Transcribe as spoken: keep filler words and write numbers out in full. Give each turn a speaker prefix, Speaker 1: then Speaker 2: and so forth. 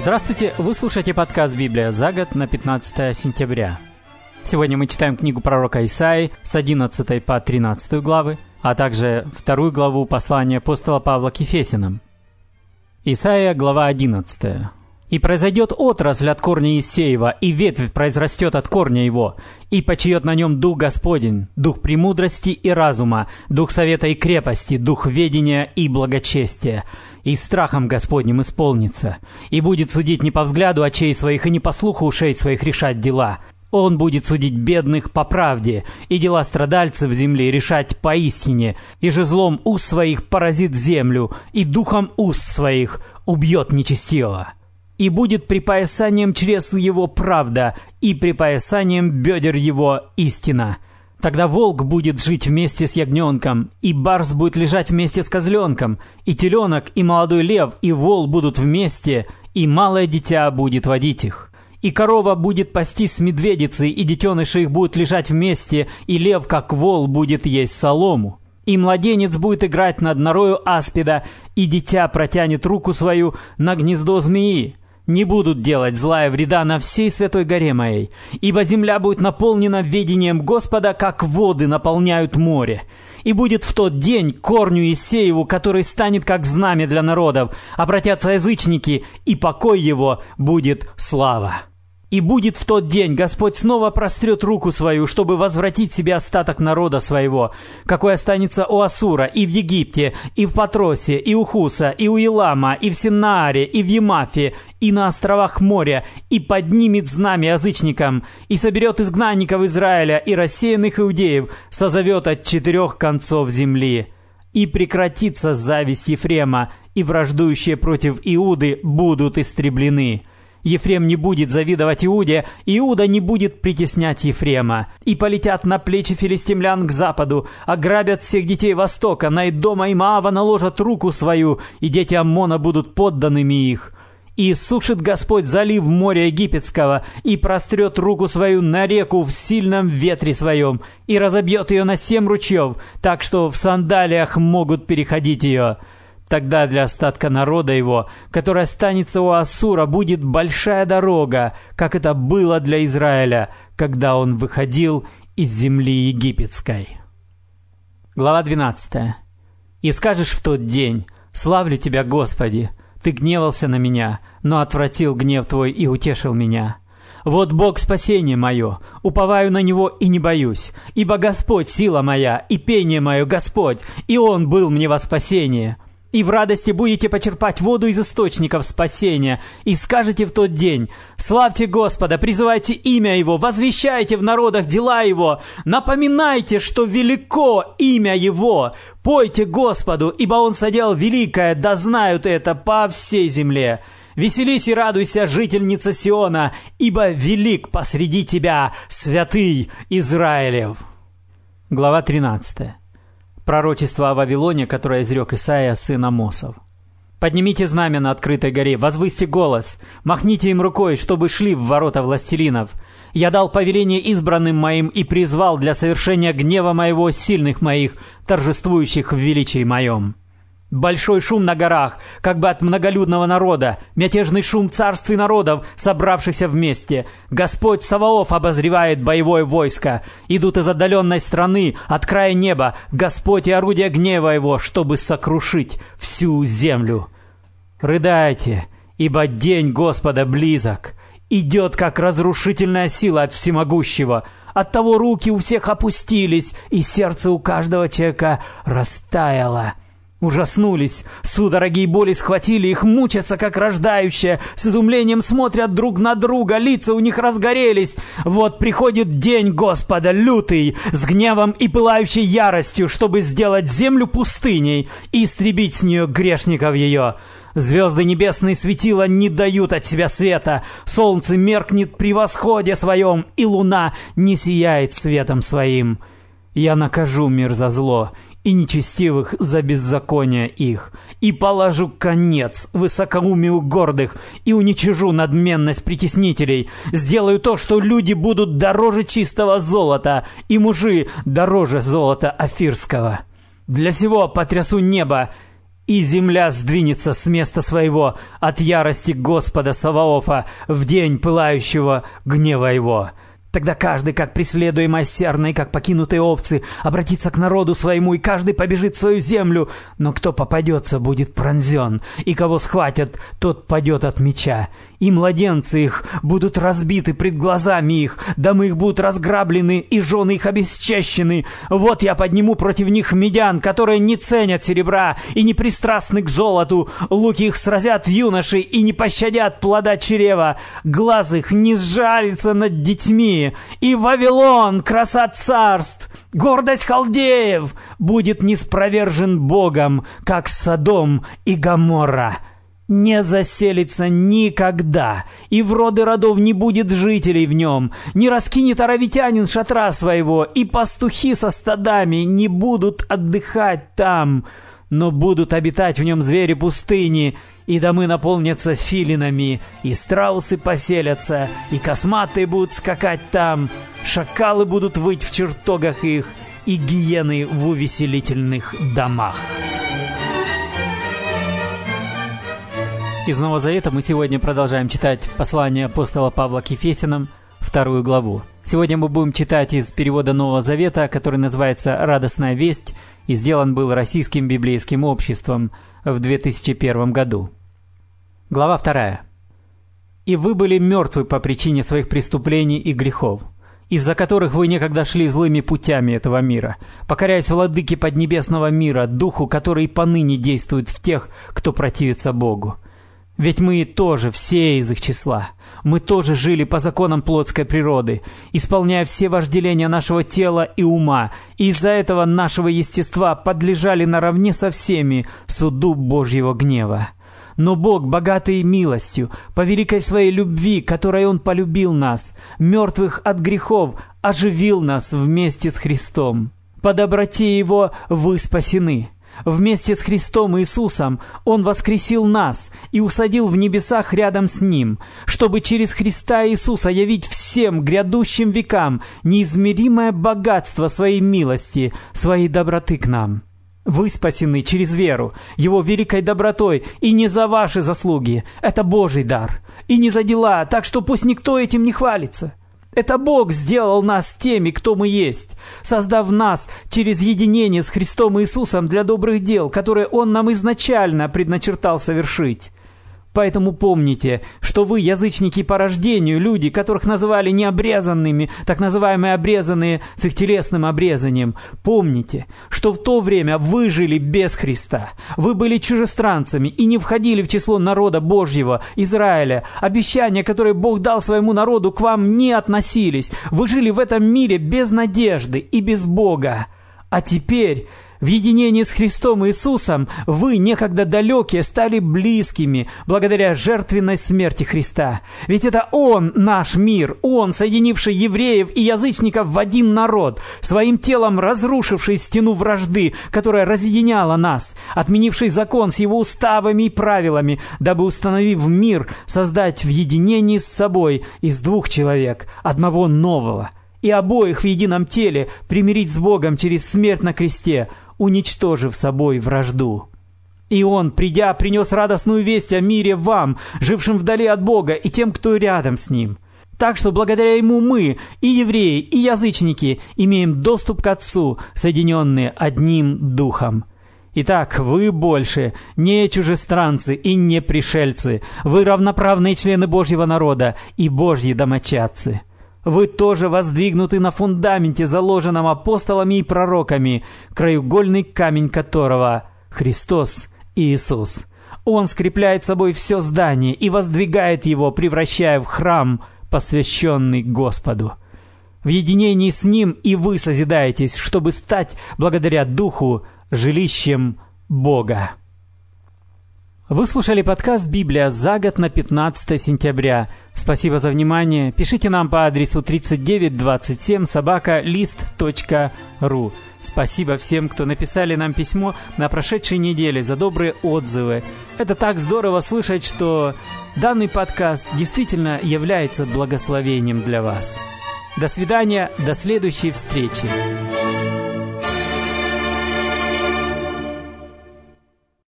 Speaker 1: Здравствуйте! Вы слушаете подкаст «Библия за год» на пятнадцатое сентября. Сегодня мы читаем книгу пророка Исаии с одиннадцатой по тринадцатую главы, а также вторую главу послания апостола Павла к Ефесянам. Исаия, глава одиннадцатая. «И произойдет отрасль от корня Иссеева, и ветвь произрастет от корня его, и почиет на нем дух Господень, дух премудрости и разума, дух совета и крепости, дух ведения и благочестия, и страхом Господним исполнится, и будет судить не по взгляду очей своих и не по слуху ушей своих решать дела. Он будет судить бедных по правде, и дела страдальцев земли решать поистине, и же злом уст своих поразит землю, и духом уст своих убьет нечестивого. И будет припоясанием чресл его правда, и припоясанием бедер его истина. Тогда волк будет жить вместе с ягненком, и барс будет лежать вместе с козленком, и теленок, и молодой лев, и вол будут вместе, и малое дитя будет водить их. И корова будет пастись с медведицей, и детеныши их будут лежать вместе, и лев, как вол, будет есть солому. И младенец будет играть над норою аспида, и дитя протянет руку свою на гнездо змеи. Не будут делать зла и вреда на всей святой горе моей, ибо земля будет наполнена ведением Господа, как воды наполняют море. И будет в тот день корню Иссееву, который станет как знамя для народов, обратятся язычники, и покой его будет слава. И будет в тот день Господь снова прострет руку свою, чтобы возвратить себе остаток народа своего, какой останется у Ассура, и в Египте, и в Патросе, и у Хуса, и у Илама, и в Синааре, и в Емафе, и на островах моря, и поднимет знамя язычникам, и соберет изгнанников Израиля и рассеянных иудеев, созовет от четырех концов земли. И прекратится зависть Ефрема, и враждующие против Иуды будут истреблены. Ефрем не будет завидовать Иуде, Иуда не будет притеснять Ефрема. И полетят на плечи филистимлян к западу, ограбят всех детей Востока, на Эдома и Моава наложат руку свою, и дети Аммона будут подданными их. И иссушит Господь залив моря египетского, и прострет руку свою на реку в сильном ветре своем, и разобьет ее на семь ручьев, так что в сандалиях могут переходить ее. Тогда для остатка народа его, который останется у Ассура, будет большая дорога, как это было для Израиля, когда он выходил из земли египетской». Глава двенадцатая. «И скажешь в тот день: славлю Тебя, Господи! Ты гневался на меня, но отвратил гнев Твой и утешил меня. Вот Бог спасение мое, уповаю на Него и не боюсь, ибо Господь сила моя, и пение мое Господь, и Он был мне во спасение. И в радости будете почерпать воду из источников спасения, и скажете в тот день: славьте Господа, призывайте имя Его, возвещайте в народах дела Его, напоминайте, что велико имя Его, пойте Господу, ибо Он соделал великое, да знают это по всей земле. Веселись и радуйся, жительница Сиона, ибо велик посреди тебя святый Израилев». Глава тринадцатая. Пророчество о Вавилоне, которое изрек Исаия, сын Амосов. «Поднимите знамя на открытой горе, возвысьте голос, махните им рукой, чтобы шли в ворота властелинов. Я дал повеление избранным моим и призвал для совершения гнева моего сильных моих, торжествующих в величии моем. Большой шум на горах, как бы от многолюдного народа, мятежный шум царств и народов, собравшихся вместе. Господь Саваоф обозревает боевое войско. Идут из отдаленной страны, от края неба, Господь и орудие гнева его, чтобы сокрушить всю землю. Рыдайте, ибо день Господа близок. Идет, как разрушительная сила от всемогущего. Оттого руки у всех опустились, и сердце у каждого человека растаяло. Ужаснулись, судороги и боли схватили их, мучатся, как рождающие, с изумлением смотрят друг на друга, лица у них разгорелись. Вот приходит день Господа, лютый, с гневом и пылающей яростью, чтобы сделать землю пустыней и истребить с нее грешников ее. Звезды небесные светила не дают от себя света, солнце меркнет при восходе своем, и луна не сияет светом своим. Я накажу мир за зло, и нечестивых за беззаконие их, и положу конец высокоумию гордых, и уничижу надменность притеснителей, сделаю то, что люди будут дороже чистого золота, и мужи дороже золота офирского. Для сего потрясу небо, и земля сдвинется с места своего от ярости Господа Саваофа в день пылающего гнева его. Тогда каждый, как преследуемый осердный, как покинутые овцы, обратится к народу своему, и каждый побежит в свою землю. Но кто попадется, будет пронзен, и кого схватят, тот падет от меча. И младенцы их будут разбиты пред глазами их, домы их будут разграблены, и жены их обесчещены. Вот я подниму против них медян, которые не ценят серебра и не пристрастны к золоту. Луки их сразят юноши и не пощадят плода чрева. Глаз их не сжалится над детьми. И Вавилон, краса царств, гордость халдеев, будет ниспровержен Богом, как Содом и Гоморра. Не заселится никогда, и в роды родов не будет жителей в нем. Не раскинет аравитянин шатра своего, и пастухи со стадами не будут отдыхать там. Но будут обитать в нем звери пустыни, и домы наполнятся филинами, и страусы поселятся, и косматые будут скакать там, шакалы будут выть в чертогах их, и гиены в увеселительных домах. Из Нового Завета мы сегодня продолжаем читать послание апостола Павла к Ефесянам, вторую главу. Сегодня мы будем читать из перевода Нового Завета, который называется «Радостная весть», и сделан был Российским библейским обществом в две тысячи первом году. Глава вторая. «И вы были мертвы по причине своих преступлений и грехов, из-за которых вы некогда шли злыми путями этого мира, покоряясь владыке поднебесного мира, духу, который поныне действует в тех, кто противится Богу. Ведь мы тоже все из их числа. Мы тоже жили по законам плотской природы, исполняя все вожделения нашего тела и ума, и из-за этого нашего естества подлежали наравне со всеми суду Божьего гнева. Но Бог, богатый милостью, по великой своей любви, которой Он полюбил нас, мертвых от грехов, оживил нас вместе с Христом. По доброте Его вы спасены. Вместе с Христом Иисусом Он воскресил нас и усадил в небесах рядом с Ним, чтобы через Христа Иисуса явить всем грядущим векам неизмеримое богатство Своей милости, Своей доброты к нам. Вы спасены через веру, Его великой добротой, и не за ваши заслуги, это Божий дар, и не за дела, так что пусть никто этим не хвалится. Это Бог сделал нас теми, кто мы есть, создав нас через единение с Христом Иисусом для добрых дел, которые Он нам изначально предначертал совершить. Поэтому помните, что вы, язычники по рождению, люди, которых называли необрезанными, так называемые обрезанные с их телесным обрезанием. Помните, что в то время вы жили без Христа. Вы были чужестранцами и не входили в число народа Божьего, Израиля. Обещания, которые Бог дал своему народу, к вам не относились. Вы жили в этом мире без надежды и без Бога. А теперь... в единении с Христом Иисусом вы, некогда далекие, стали близкими благодаря жертвенной смерти Христа. Ведь это Он, наш мир, Он, соединивший евреев и язычников в один народ, своим телом разрушивший стену вражды, которая разъединяла нас, отменивший закон с его уставами и правилами, дабы, установив мир, создать в единении с собой из двух человек одного нового, и обоих в едином теле примирить с Богом через смерть на кресте, уничтожив собой вражду. И Он, придя, принес радостную весть о мире вам, жившим вдали от Бога, и тем, кто рядом с Ним. Так что благодаря Ему мы, и евреи, и язычники, имеем доступ к Отцу, соединенные одним Духом. Итак, вы больше не чужестранцы и не пришельцы, вы равноправные члены Божьего народа и Божьи домочадцы. Вы тоже воздвигнуты на фундаменте, заложенном апостолами и пророками, краеугольный камень которого – Христос Иисус. Он скрепляет собой все здание и воздвигает его, превращая в храм, посвященный Господу. В единении с Ним и вы созидаетесь, чтобы стать, благодаря Духу, жилищем Бога. Вы слушали подкаст «Библия за год» на пятнадцатое сентября. Спасибо за внимание. Пишите нам по адресу тридцать девять двадцать семь собака лист точка ру. Спасибо всем, кто написали нам письмо на прошедшей неделе за добрые отзывы. Это так здорово слышать, что данный подкаст действительно является благословением для вас. До свидания, до следующей встречи.